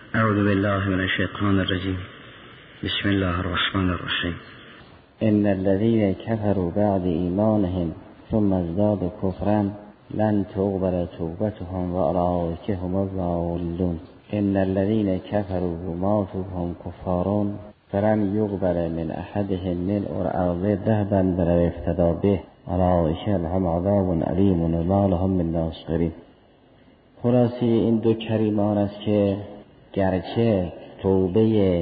اعوذ بالله من الشیطان الرجیم. بسم الله الرحمن الرحیم. ان الذين كفروا بعد ایمانهم ثم ازدادوا كفرا لن تقبل توبتهم واولئک هم الضالون. ان الذين كفروا وماتوا وهم كفار فلن يقبل من احدهم ملء الارض ذهبا ولو افتدى به اولئک لهم عذاب علیم وما لهم من ناصرین. خلاصه این دو کریمان است که گرچه توبه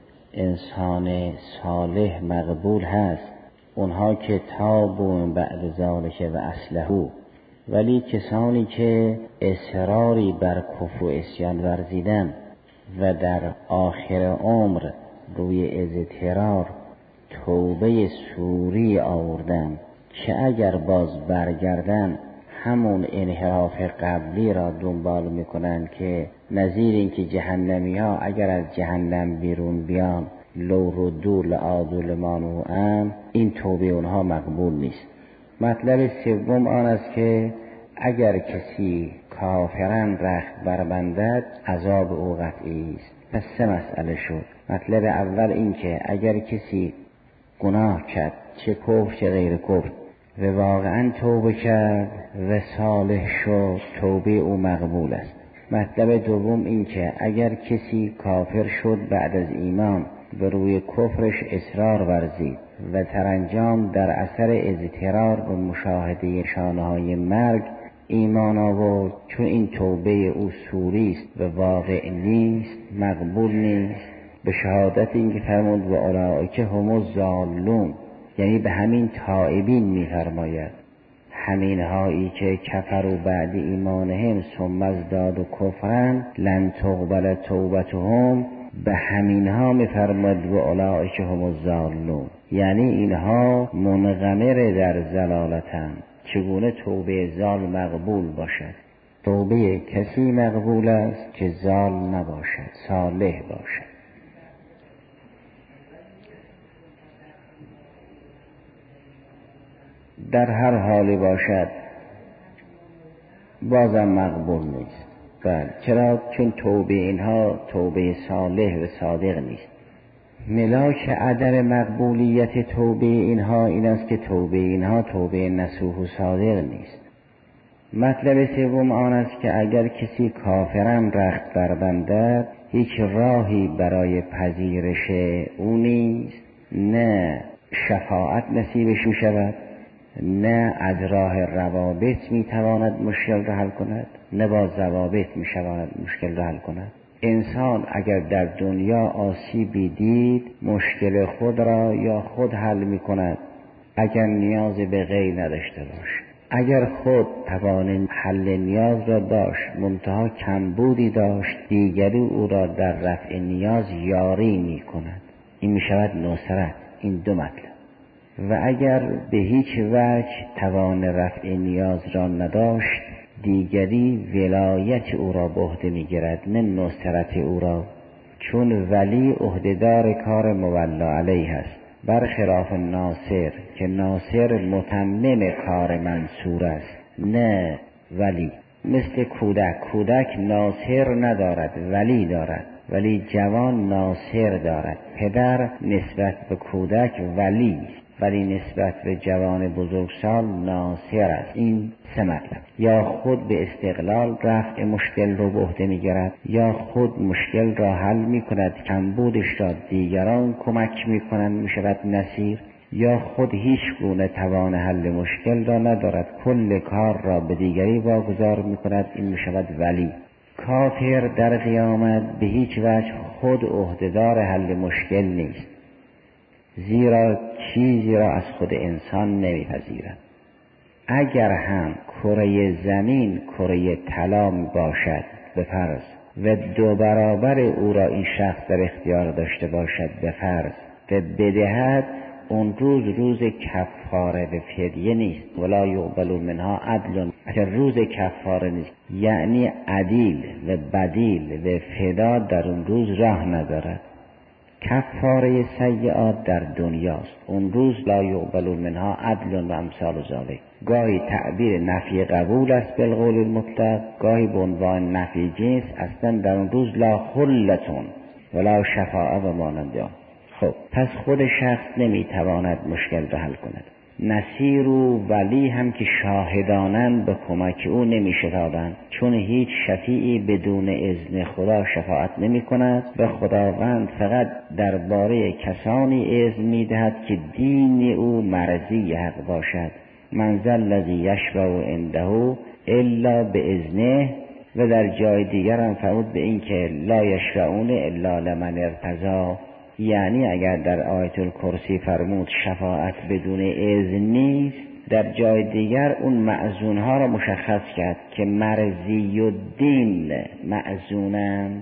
انسان صالح مقبول هست، اونها که تابوا بعد ذلک و اصلحوا، ولی کسانی که اصراری بر کفر و عصیان ورزیدن و در آخر عمر روی اضطرار توبه سوری آوردن که اگر باز برگردن همون انحراف قبلی را دنبال میکنن که نظیر این که جهنمی ها اگر از جهنم بیرون بیان لو ردوا لعادوا لما نهوا عنه، این توبه اونها مقبول نیست. مطلب سوم آن است که اگر کسی کافرن رخت بربندد عذاب او قطعی است. پس سه مسئله شد. مطلب اول این که اگر کسی گناه کرد، چه کفر چه غیر کفر، و واقعا توبه کرد و صالح شد، توبه او مقبول است. مطلب دوم این که اگر کسی کافر شد بعد از ایمان و روی کفرش اصرار ورزید و سرانجام در اثر اضطرار و مشاهده نشانه‌های مرگ ایمان آورد، چون این توبه او سوری است و واقع نیست، مقبول نیست، به شهادت این که فرمود و اولئک هم الضالون، یعنی به همین تائبین می‌فرماید، همین هایی که کفروا بعد ایمانهم ثم ازدادوا کفرا لن تقبل توبتهم، به همین ها می‌فرماید و اولئک هم الضالون، یعنی اینها منغمر در ضلالتند. چگونه توبه ضال مقبول باشد؟ توبه کسی مقبول است که ضال نباشد، صالح باشد. در هر حالی باشد بازم مقبول نیست. بله، چرا؟ چون توبه اینها توبه صالح و صادق نیست. ملاک عدم مقبولیت توبه اینها این است که توبه اینها توبه نصوح و صادق نیست. مطلب سوم آن است که اگر کسی کافرم رخت بربندد، هیچ راهی برای پذیرش او نیست، نه شفاعت نصیبش می شود، نه از راه روابط می تواند مشکل را حل کند، نه با ضوابط می شواند مشکل را حل کند. انسان اگر در دنیا آسیبی دید، مشکل خود را یا خود حل می کند اگر نیاز به غیر نداشته باشد. اگر خود توان حل نیاز را داشت منتها کمبودی داشت، دیگری او را در رفع نیاز یاری می کند. این می شود نصرت. این دو مطلب. و اگر به هیچ وجه توان رفع نیاز را نداشت، دیگری ولایت او را به عهده می‌گیرد، نه نصرت او را، چون ولی عهده‌دار کار مولا علیه است، برخلاف ناصر که ناصر متمم کار منصور است، نه ولی. مثل کودک ناصر ندارد، ولی دارد، ولی جوان ناصر دارد. پدر نسبت به کودک ولی، ولی نسبت به جوان بزرگسال ناصر است. این سه مطلب. یا خود به استقلال رفع مشکل رو به عهده می‌گیرد، یا خود مشکل را حل می‌کند، کمبودش را دیگران کمک می‌کنند، می‌شود نصیر، یا خود هیچ گونه توان حل مشکل را ندارد، کل کار را به دیگری واگذار می‌کند، این می‌شود ولی. کافر در قیامت به هیچ وجه خود عهده‌دار حل مشکل نیست، زیرا چیزی را از خود انسان نمیپذیرد. اگر هم کره زمین کره طلا باشد به فرض و 2 برابر او را این شخص در اختیار داشته باشد به فرض و بدهد، اون روز کفاره و فدیه نیست. ولا یقبل منها عدل. اگر روز کفاره نیست یعنی عدیل و بدیل و فدا در اون روز راه ندارد. کفاره سیئات در دنیاست. اون روز لا یقبل منها عدل و امثال ذالک. گاهی تعبیر نفی قبول است بالقول المطلق، گاهی به عنوان نفی جنس. اصلا در اون روز لا خلتون ولا شفاعه و مانند آن. خب پس خود شخص نمیتواند مشکل را حل کند. نصیر و ولی هم که شاهدانند به کمک او نمی‌شتابند، چون هیچ شفیعی بدون اذن خدا شفاعت نمی کند و خداوند فقط درباره کسانی اذن می‌دهد که دین او مرضی حق باشد. من ذا الذی یشفع عنده الا باذنه. و در جای دیگر هم فرمود به این که لا یشفعون الا لمن ارتضی، یعنی اگر در آیت الکرسی فرمود شفاعت بدون اذن نیست، در جای دیگر اون معزونها را مشخص کرد که مرضی الدین معزونند.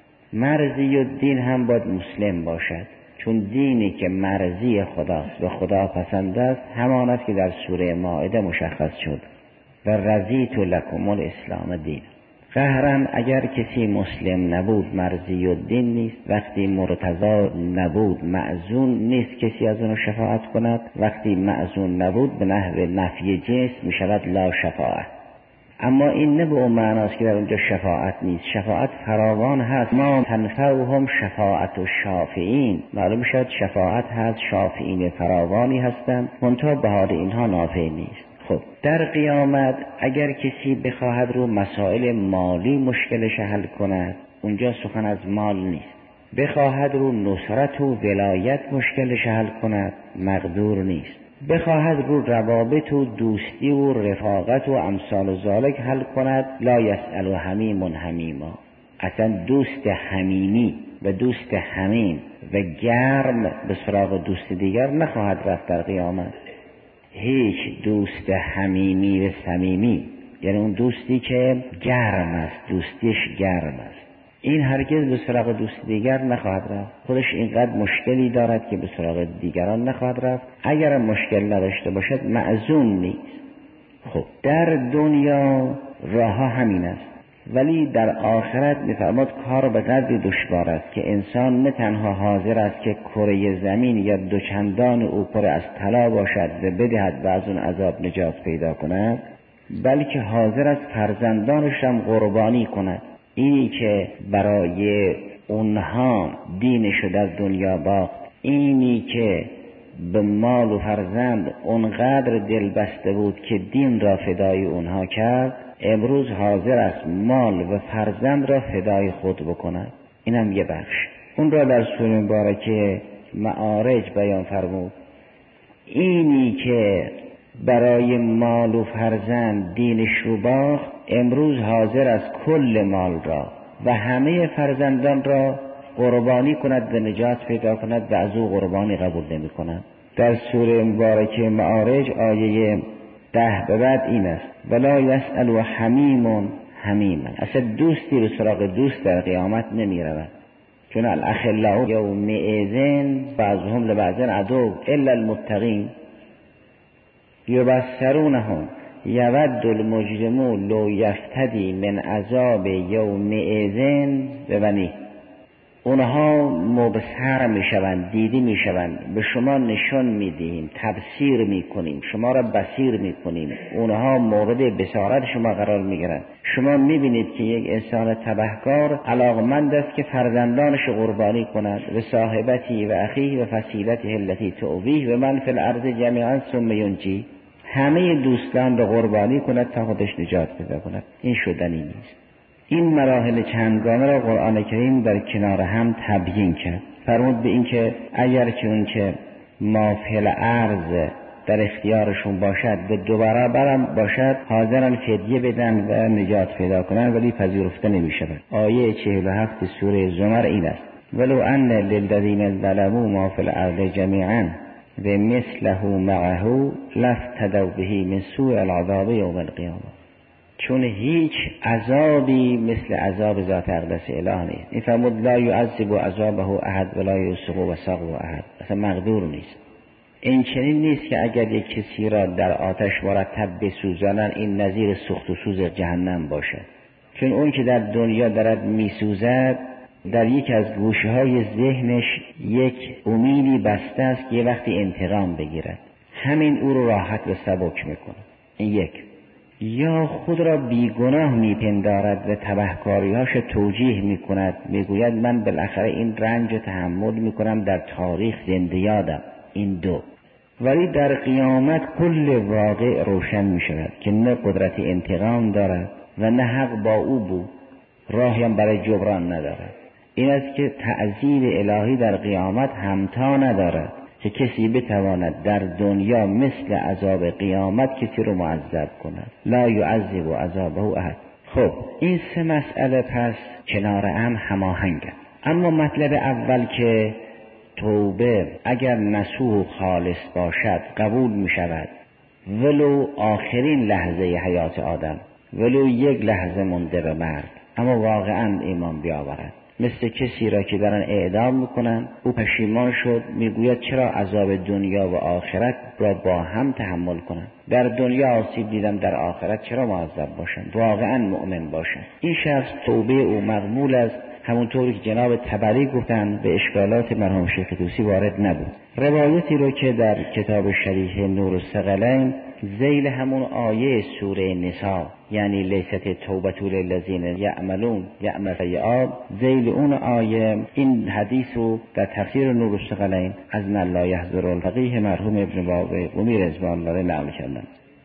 مرضی الدین هم باید مسلم باشد، چون دینی که مرضی خداست و خدا پسند است همان است که در سوره مائده مشخص شد و رضیت لکم الاسلام دین. قهرن اگر کسی مسلم نبود مرضی الدین نیست، وقتی مرتضی نبود معزون نیست کسی از اونو شفاعت کند، وقتی معزون نبود به نحو نفی جنس می شود لا شفاعت. اما این نه به اون معناست که در اونجا شفاعت نیست، شفاعت فراوان هست. ما تنفعهم شفاعت و شافعین، معلوم شد شفاعت هست، شافعین فراوانی هستند، منتها به حال اینها نافع نیست. خب در قیامت اگر کسی بخواهد رو مسائل مالی مشکلش حل کند، اونجا سخن از مال نیست. بخواهد رو نصرت و ولایت مشکلش حل کند، مقدور نیست. بخواهد رو روابط و دوستی و رفاقت و امثال ذالک حل کند، لا یسأل حمیم حمیما. اصلا دوست حمیمی و دوست حمیم و گرم به سراغ دوست دیگر نخواهد رفت در قیامت. هیچ دوست حمیمی و صمیمی، یعنی اون دوستی که گرم است، دوستیش گرم است، این هرگز به سراغ دوست دیگر نخواهد رفت. خودش اینقدر مشکلی دارد که به سراغ دیگران نخواهد رفت. اگر مشکل نداشته باشد معزون نیست. خب در دنیا راه همین است، ولی در آخرت می‌فرماد کار به قدری دشوار است که انسان نه تنها حاضر است که کره زمین یا دوچندان او پر از طلا باشد و بدهد و از اون عذاب نجات پیدا کند، بلکه حاضر است فرزندانش هم قربانی کند. اینی که برای اونها دینش در دنیا باخت، اینی که به مال و فرزند اونقدر دل بسته بود که دین را فدای اونها کرد، امروز حاضر است مال و فرزند را فدای خود بکند. اینم یه بخش. اون را در سوره مبارکه معارج بیان فرمود. اینی که برای مال و فرزند دینش رو باخت، امروز حاضر است کل مال را و همه فرزندان را قربانی کند و نجات پیدا کند و از او قربانی قبول نمی کند. در سوره مبارکه معارج آیه 10 به بعد این است ولا یسأل حمیم حمیما. اصلا دوستی به سراغ دوست در قیامت نمی رود، چون الاخلاء یومئذ بعضهم لبعض عدو الا المتقین یبصرونهم یود المجرم لو یفتدی من عذاب یومئذ ببنی. اونها مبصر میشوند، دیدی میشوند، به شما نشان میدهیم، تبصیر میکنیم، شما را بصیر میکنیم، اونها مورد بصارت شما قرار میگیرند. شما میبینید که یک انسان تبهکار علاقمند است که فرزندانش قربانی کند و صاحبتی و اخیه و فصیلته التي تؤویه و من فی الارض جمیعا ثم ینجی، همه دوستان را قربانی کند تا خودش نجات پیدا کند. این شدنی نیست. این مراحل چندگانه را قرآن کریم در کنار هم تبیین کرد. فرمود به این که اگر که اون که ما فی الارض در اختیارشون باشد و دو برابرم باشد، حاضرن فدیه بدن و نجات پیدا کنن، ولی پذیرفته نمی شود. آیه 47 سوره زمر این است ولو ان للذین ظلموا ما فی الارض جمیعا و مثله معه لافتدوا به من سوء العذاب یوم القیامه. چون هیچ عذابی مثل عذاب ذات اقدس اله نیست. این فرمود لا یعذب عذابه احد ولا یوثق وثاقه احد، اصلا مقدور نیست. این چنین نیست که اگر یک کسی را در آتش مرتب بسوزانن این نظیر سوخت و سوز جهنم باشد، چون اون که در دنیا دارد میسوزد در یک از گوشه‌های ذهنش یک امیدی بسته است که یه وقتی انتقام بگیرد، همین او رو راحت و سبک میکنه. این یک. یا خود را بیگناه میپندارد و تبهکاری‌هاش توجیه میکند، میگوید من بالاخره این رنج رو تحمل میکنم، در تاریخ زنده یادم. این دو. ولی در قیامت کل واقع روشن میشود که نه قدرت انتقام دارد و نه حق با او بود، راهی هم برای جبران ندارد. این است که تعذیب الهی در قیامت همتا ندارد که کسی بتواند در دنیا مثل عذاب قیامت کسی رو معذب کند. لا یعذب عذابه احد. خب این سه مسئله پس کنار هم هماهنگند. اما مطلب اول که توبه اگر نصوح و خالص باشد قبول می شود، ولو آخرین لحظه حیات آدم، ولو یک لحظه مونده به مرگ، اما واقعا ایمان بیاورد. مثل کسی را که دارن اعدام میکنن، او پشیمان شد، میگوید چرا عذاب دنیا و آخرت را با هم تحمل کنن؟ در دنیا آسیب دیدم، در آخرت چرا معذب باشن؟ واقعا مؤمن باشن. این شخص توبه او مقبول است، همونطوری که جناب طبری گفتن به اشکالات مرحوم شیخ طوسی وارد نبود. روایتی رو که در کتاب شریح نور الثقلین ذیل همون آیه سوره نساء، یعنی لیست توبة للذین یعملون سیئات، ذیل اون آیه این حدیث رو در تفسیر نور الثقلین از من لا یحضر الفقیه مرحوم ابن بابی قمی رضوان الله نقل کردن.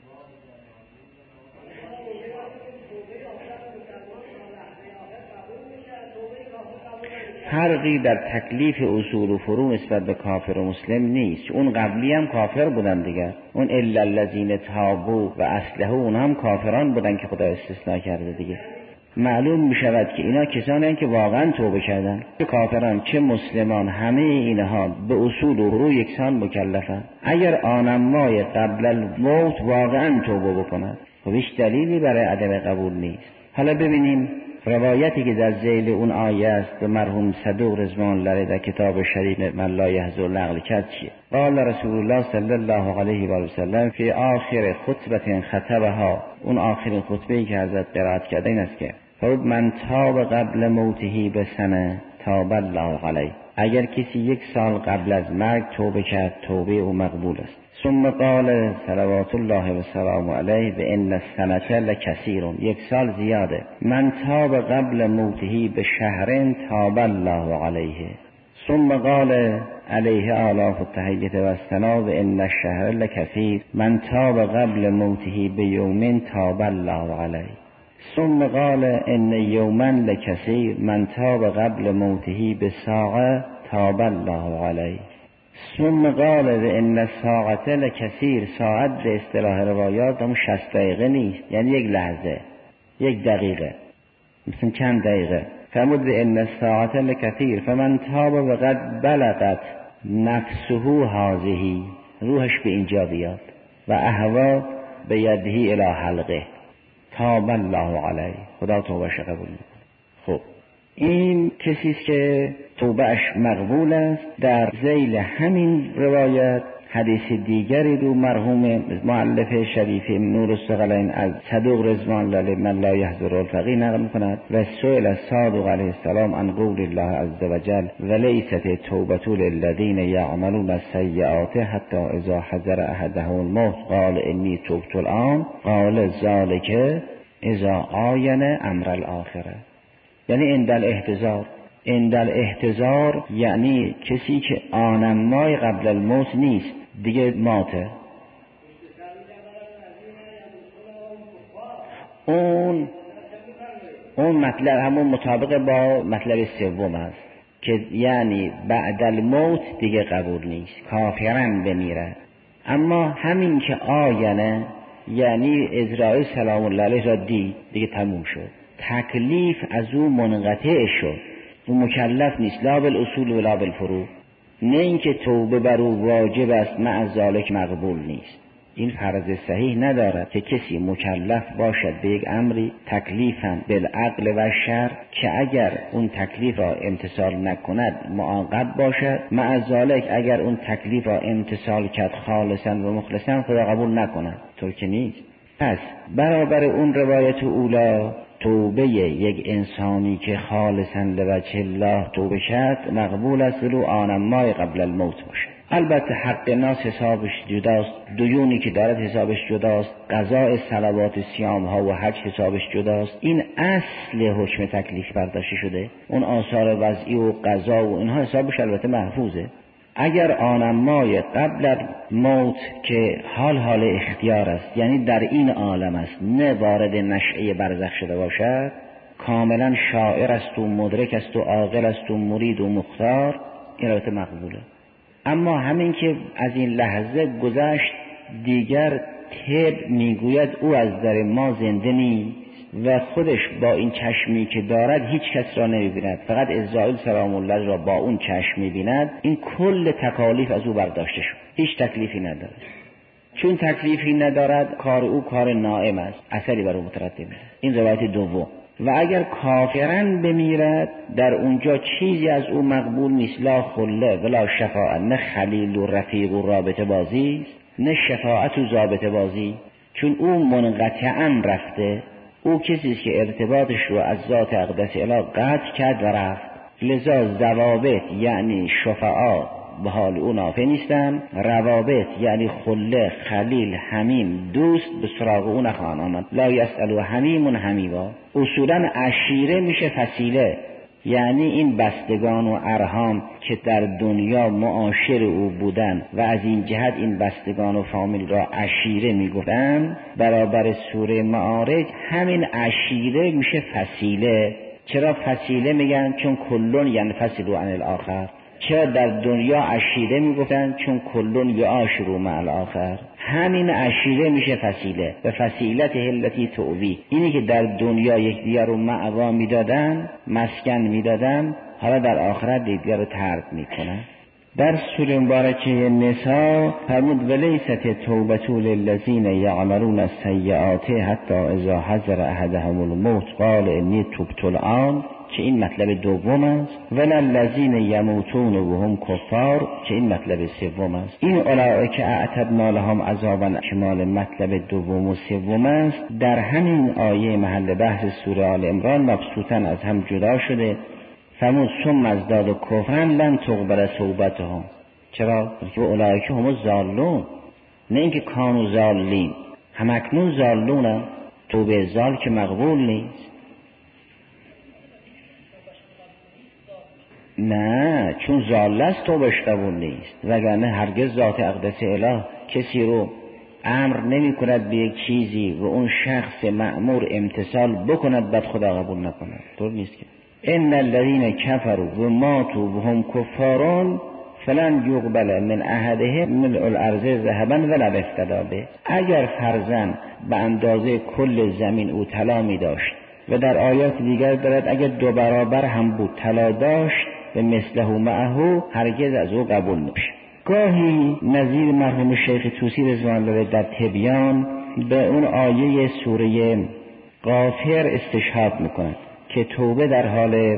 فرقی در تکلیف اصول و فروع نسبت به کافر و مسلم نیست. اون قبلی هم کافر بودن دیگه، اون الا الذین تابوا و اصلحوا اون هم کافران بودن که خدا استثناء کرده دیگه. معلوم می شود که اینا کسانی هستند که واقعا توبه کردن، چه کافران چه مسلمان، همه اینها به اصول و فروع یکسان مکلفن. اگر آنمای قبل الموت واقعا توبه بکنند، خب هیچ دلیلی برای عدم قبول نیست. حالا ببینیم روایتی که در ذیل اون آیه است به مرحوم صدوق رضوان الله علیه در کتاب شریف من لا یحضر نقل کرد چیه؟ قال رسول الله صلی الله علیه و سلم فی آخر خطبه خطبها، اون آخرین خطبه‌ای که حضرت قرائت کرده این است که فرض من تاب قبل موته به سنه تاب الله علیه، اگر کسی یک سال قبل از مرگ توبه کرد توبه او مقبول است. ثم قال صلوات الله و سلام علیه و ان السنه لکثیر، یک سال زیاده. من تاب قبل موته به شهر تاب الله علیه. ثم قال علیه آلاف التحیه و الثنا و ان الشهر لکثیر، من تاب قبل موته به یوم تاب الله علیه. ثم قال ان یوما لکثیر، من تاب قبل موته به ساعه تاب الله علیه. ثم قال ان الساعه لکثیر، ساعت به اصطلاح روایات همون 60 دقیقه نیست، یعنی یک لحظه، یک دقیقه، مثلا چند دقیقه. فرمود ان الساعه لکثیر فمن تاب و قد بلغت نفسه هذه، روحش به اینجا بیاد، و اهوا به یده الی حلقه تاب الله علیه، خدا توبهش قبول میکنه. خب این کسی است که توبهش مقبول است. در ذیل همین روایت حدیث دیگری رو مرحوم مؤلف شریف نور الثقلین از صدوق رضوان الله علیه من لا یحضر الفقیه نقل می‌کند و سئل الصادق علیه السلام عن قول الله عز وجل ولیست توبة للذین یعملون السیئات حتی اذا حضر احدهم الموت قال انی تبت الآن قال ذلک اذا آین امر الاخره، یعنی عند الاحتضار یعنی کسی که آنمای قبل الموت نیست دیگه ماته. اون مطلب همون مطابق با مطلب سوم است که یعنی بعد الموت دیگه قبول نیست، کافرن بمیره. اما همین که آینه یعنی ازرائیل سلام الله علیه را دیگه تموم شد، تکلیف از او منقطع شد، او مکلف نیست، لا بالاصول ولا بالفروع. نه اینکه توبه بر او واجب است مع ذلک مقبول نیست. این فرض صحیح ندارد که کسی مکلف باشد به یک امری تکلیفاً بالعقل و شرع که اگر اون تکلیف را امتثال نکند معاقب باشد، مع ذلک اگر اون تکلیف را امتثال کرد خالصاً و مخلصاً خدا قبول نکند، طور که نیست. پس برابر اون روایت اولا توبه یک انسانی که خالصا لوجه الله توبه شد مقبول است ولو آنما قبل الموت باشه. البته حق ناس حسابش جداست، دیونی که دارد حسابش جداست، قضاء صلوات سیام ها و حج حسابش جداست. این اصل حکم تکلیف برداشته شده. اون آثار وضعی و قضا و اینها حسابش البته محفوظه. اگر آنمای قبل موت که حال اختیار است، یعنی در این عالم است، نه وارد نشأه برزخ شده باشد، کاملا شاعر است و مدرک است و عاقل است و مرید و مختار، این البته مقبوله. اما همین که از این لحظه گذشت دیگر طب میگوید او از در ما زنده نیست و خودش با این چشمی که دارد هیچ کس را نمیبیند، فقط عزراییل سلام الله را با اون چشم میبیند، این کل تکالیف از او برداشته شد، هیچ تکلیفی ندارد. چون تکلیفی ندارد کار او کار نائم است، اثری بر او مترتب نیست. این روایت دوم. و اگر کافرن بمیرد در اونجا چیزی از او مقبول نیست، لا خله ولا شفاعت، نه خلیل و رفیق و رابطه بازی است، نه شفاعت و ضابطه بازی، چون او منقطعا رفته. او کسی است که ارتباطش رو از ذات اقدس اله قطع کرد و رفت. لذا ضوابط یعنی شفاعت به حال او نافع نیستن، روابط یعنی خله، خلیل، حمیم، دوست به سراغ او نخواهند آمد. لا یسألو حمیم حمیما. اصولا عشیره میشه فسیله، یعنی این بستگان و ارحام که در دنیا معاشر او بودن و از این جهت این بستگان و فامیل را عشیره میگفتن، برابر سوره معارج همین عشیره میشه فسیله. چرا فسیله میگن؟ چون کلون ینفصل عن الاخر. چرا در دنیا عشیره میگفتن؟ چون کلون یعاشر مع الاخر. همین عشیره میشه فسیله. به فسیلت هلتی توبی، اینی که در دنیا یکدیگر رو معوا میدادن، مسکن میدادن، حالا در آخرت یکدیگر رو ترک میکنن. در سوره مبارکه نساء فرمود ولیست توبة للذین یعملون السیئات حتی اذا حضر احدهم الموت قال انی تبت الآن، که این مطلب دوم است. وللذین یموتون وهم کفار، که این مطلب سوم است. این اولئک اعتدنا لهم عذابا، که مال مطلب دوم و سوم است. در همین آیه محل بحث سوره آل عمران مبسوطاً از هم جدا شده. فرمود ثم ازدادوا کفرا لن تقبل توبتهم. چرا؟ که اولئک هم الضالون، نه اینکه کانوا ضالین، همکنون ضالون. توبه زال که مقبول نیست. نه، چون ضال است توبهش قبول نیست، وگرنه هرگز ذات اقدس اله کسی رو امر نمی کند به یک چیزی و اون شخص مأمور امتثال بکند بعد خدا قبول نکند. طور نیست که ان الذين كفروا وماتوا وهم كفار فلن يقبل من احدهم ملء الارض ذهبا ولا افتدى به. اگر فرضاً به اندازه کل زمین او طلا می داشت و در آیات دیگر دارد اگر 2 برابر هم بود طلا داشت و مثله معه، هرگز از او قبول نمیشه. گاهی نظیر مرحوم شیخ طوسی رضوان الله در تبیان به اون آیه سوره غافر استشهاد میکند که توبه در حال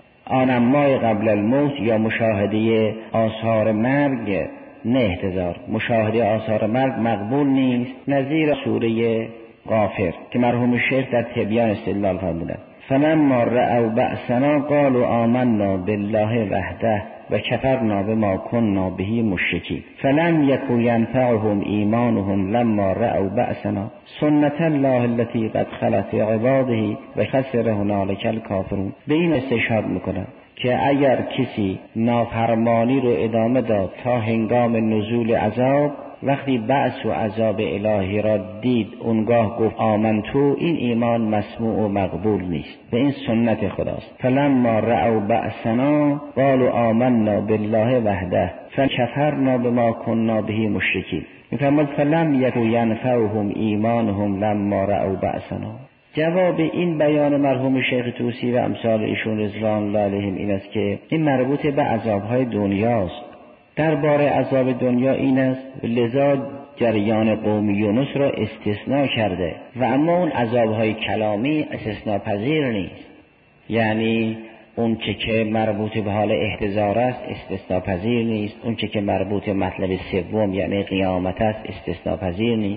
آنمای قبل الموت یا مشاهده آثار مرگ، نه احتضار، مشاهده آثار مرگ مقبول نیست. نظیر سوره غافر که مرحوم شیخ در تبیان استدلال فرمودند فلما رأوا بأسنا قالوا آمنا بالله وحده و کفرنا بما كنا به مشرکین فلم یکن ینفعهم ایمانهم لما رأوا بأسنا سنت الله التي قد خلت في عباده و خسر هنالک الکافرون. به این استشهاد میکنم که اگر کسی نافرمانی رو ادامه داد تا هنگام نزول عذاب، وقتی بعث و عذاب الهی را دید اونگاه گفت آمنتو، این ایمان مسموع و مقبول نیست و این سنت خداست. فلما رأوا بأسنا قالوا آمنا بالله وحده فکفرنا بما كنا به مشرکین. میفرماید فلم یکن ینفعهم ایمانهم لما رأوا بأسنا. جواب این بیان مرحوم شیخ طوسی و امثال ایشون رضوان الله علیهم این است که این مربوط به عذابهای دنیاست. درباره عذاب دنیا این است لذا جریان قوم یونس را استثناء کرده و اما اون عذابهای کلامی استثناء پذیر نیست. یعنی اون که مربوط به حال احتضار است استثناء پذیر نیست، اون که مربوط به مطلب سوم یعنی قیامت است استثناء پذیر نیست.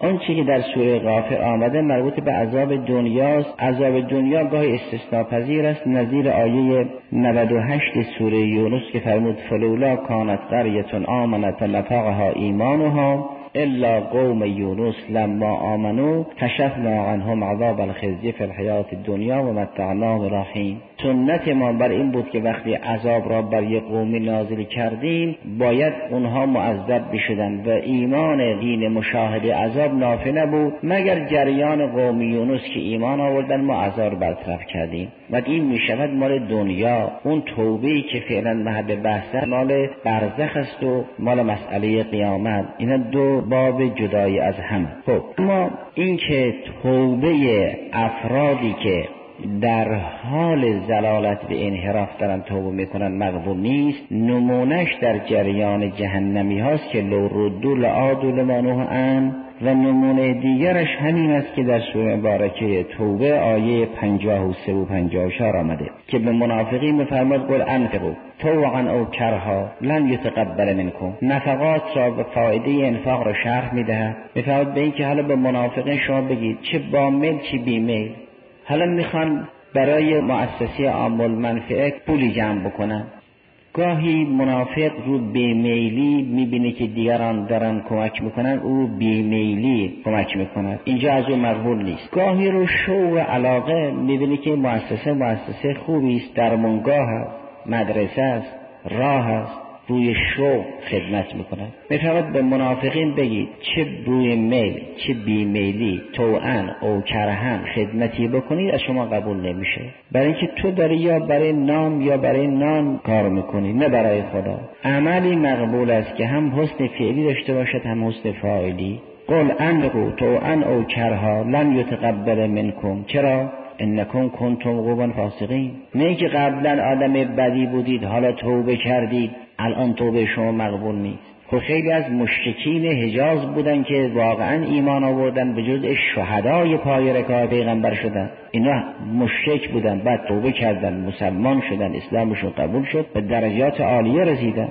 اون چیزی که در سوره غافر آمده مربوط به عذاب دنیاست. عذاب دنیا گاهی استثناءپذیر است، نظیر آیه 98 سوره یونس که فرمود فلولا کانت قریة آمنت فنفعها ایمانها الا قوم یونس لما آمنوا کشفنا عنهم عذاب الخزي فی الحیاة الدنیا و متعناهم رحیم. سنت ما بر این بود که وقتی عذاب را بر یک قومی نازل کردیم باید اونها معذب بشدن و ایمان دین مشاهده عذاب نافع نبود مگر جریان قوم یونس که ایمان آوردن ما عذاب برطرف کردیم. و این می شود مال دنیا. اون توبه‌ای که فعلا محل بحث مال برزخ است و مال مسئله قیامت. اینا دو باب جدایی از هم. خب اما این که توبه افرادی که در حال ضلالت و انحراف دارن توبه میکنن مقبول نیست. نمونش در جریان جهنمی هاست که لو ردوا لعادوا لما نهوا عنه، و نمونه دیگرش همین است که در سوره مبارکه توبه آیه 53 و 54 آمده که به منافقین می‌فرماید قل انفقوا طوعا او کرها لن یتقبل منکم. نفقات را به فایده انفاق را شرح می‌دهد. می‌فرماید به این که حالا به منافقین شما بگید چه با میل چه بی میل، حالا میخوان برای مؤسسه عام المنفعه پولی جمع بکنن. گاهی منافق رو بیمیلی میبینه که دیگران دارن کمک میکنن، او بیمیلی کمک میکنن، اینجا از او مقبول نیست. گاهی رو شوق و علاقه میبینه که مؤسسه خوبی است، درمانگاه است، مدرسه است، راه است، روی شوق خدمت میکنن. میفرماید به منافقین بگید چه روی میل چه بیمیلی طوعاً او کرهاً خدمتی بکنید از شما قبول نمیشه. برای اینکه تو داری یا برای نام یا برای نان کار میکنی، نه برای خدا. عملی مقبول است که هم حسن فعلی داشته باشد هم حسن فاعلی. قل انفقوا طوعاً او کرها لن یتقبل منکم. چرا؟ انکم کنتم قوما فاسقین. نه که قبلا آدم بدی بودید حالا توبه کردید الان توبه شما مقبول نیست. خب خیلی از مشرکین حجاز بودن که واقعا ایمان آوردن، به جز شهدای پای رکاب پیغمبر شدن. اینا مشرک بودن، بعد توبه کردن، مسلمان شدن، اسلامشون قبول شد، به درجات عالیه رسیدن.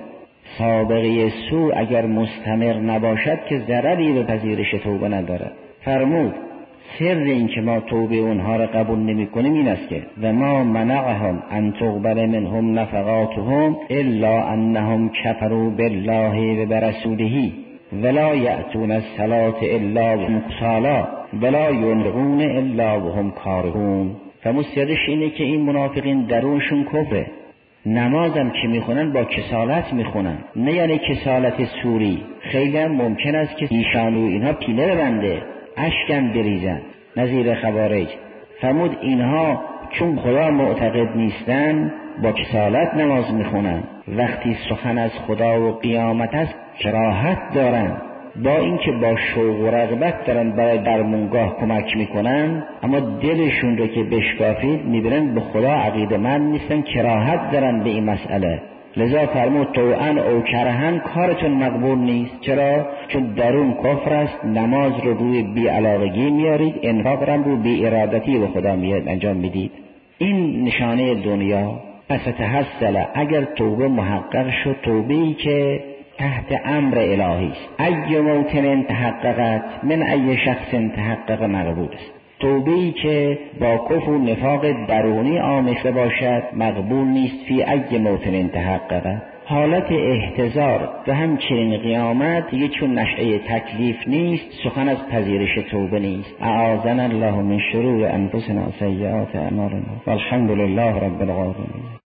سابقه سو اگر مستمر نباشد که ضرری به پذیرش توبه نداره. فرمود سر این که ما توبه اونها را قبول نمی کنیم این است که و ما منعهم ان تقبل منهم نفقاتهم الا انهم کفروا بالله و برسوله ولا یأتون الصلاة الا وهم کسالی ولا ينفقون الا وهم کارهون. فمستدش اینه که این منافقین درونشون کفره، نمازم که میخونن با کسالت میخونن، نه یعنی کسالت سوری. خیلی هم ممکن است که ایشان و اینها پیله بنده اشکم بریزن نظیر خوارج. فرمود اینها چون خدا معتقد نیستن با کسالت نماز میخونن، وقتی سخن از خدا و قیامت است کراهت دارن، با اینکه با شوق و رغبت دارن برای درمونگاه کمک میکنن اما دلشون رو که بشکافید میبینن به خدا عقیده‌مند نیستن، کراهت دارن به این مسئله. لذا فرمود طوعاً او کرهاً کارتون مقبول نیست. چرا؟ چون درون کفر است، نماز رو روی بی علاقگی میارید، انفاق رو روی بی ارادتی به خدا انجام میدید. این نشانه دنیا. پس تحصل اگر توبه محقق شد، توبه‌ای که تحت امر الهی است، ای موطن تحققت من ای شخص تحقق مقبول است. توبه‌ای که با کفر و نفاق درونی آمیخته باشد مقبول نیست. فی ای موطن تحققت، حالت احتضار و همچنین قیامت دیگه چون نشأه تکلیف نیست، سخن از پذیرش توبه نیست. اعاذنا الله من شرور انفسنا و سیئات اعمالنا والحمد لله رب العالمین.